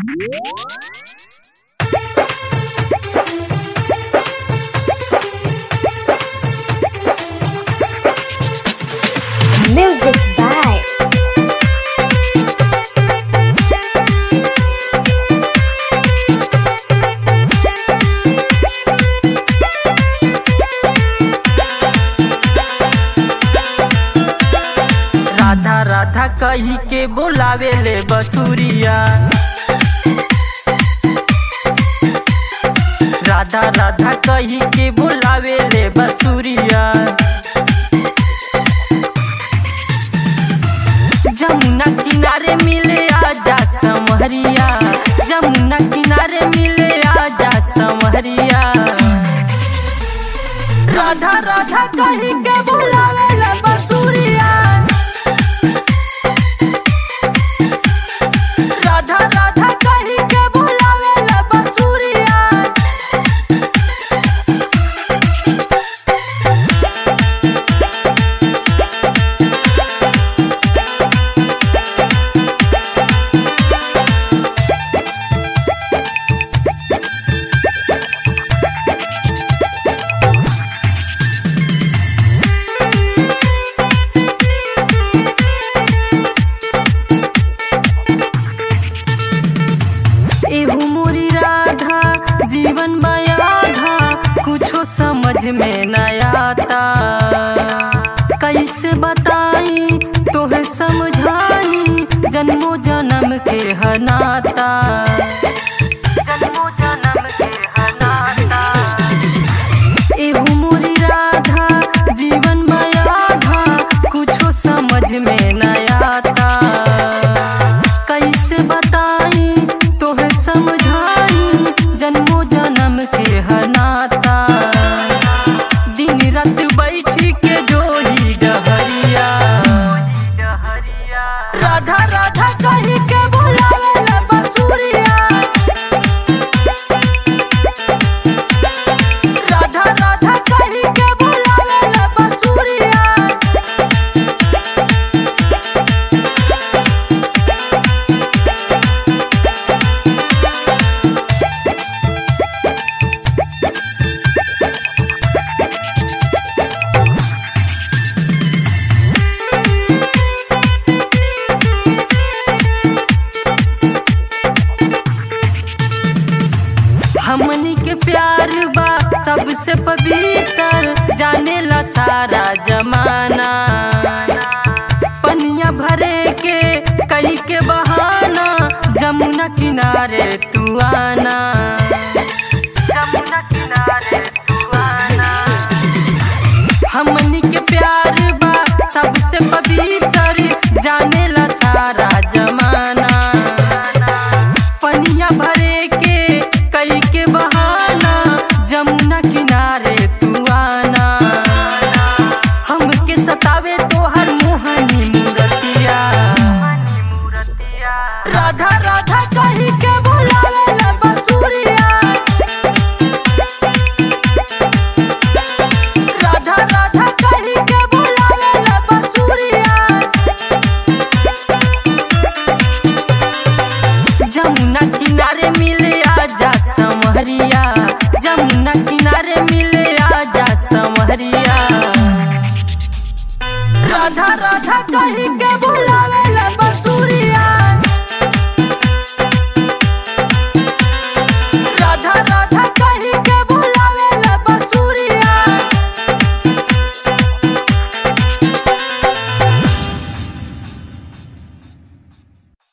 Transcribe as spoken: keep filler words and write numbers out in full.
Music by Radha Radha कही के बोलावे ले बसुरिया। राधा राधा कही के बोलावे ले बसुरिया। जमुना किनारे मिले आजा समहरिया। जमुना किनारे मिले आजा समहरिया। राधा राधा कही के बोलावे ले बसुरिया। राधा राधा कही के बोलावे ले बसुरिया। एहू मोरी राधा जीवन बयाधा कुछो समझ में न आता। कैसे बताई तोहे समझाई जन्मों जन्म के हनाता। जन्मों जन्म के हनाता। एहू मोरी राधा जीवन बयाधा कुछो समझ में न आता। कैसे बताई तोहे समझाई जन्मों जन्म के हनाता। दिन रात बैठी के जोही डहरिया। राधा राधा कही के बोलावे ले बसुरिया। राधा राधा कही के बोलावे ले बसुरिया। हमनी के प्यार बा सबसे पवित्र जाने ला सारा जमाना। पनिया भरे के कई के बहाना जमुना किनारे तू आना। जमुना किनारे तू आना। हमनी के प्यार बा सबसे पवित्र जाने ला सारा जमाना। पनिया भरे के कई के बहाना जमुना किनारे तू आना। हमके सतावे तोहर मोहनी मूरतिया। राधा राधा कही के बोलावे ले बसुरिया। राधा राधा कही के बोलावे ले बसुरिया। जमुना किनारे मिले आजा समहरिया। जमुना किनारे मिले आजा समहरिया। राधा राधा कही के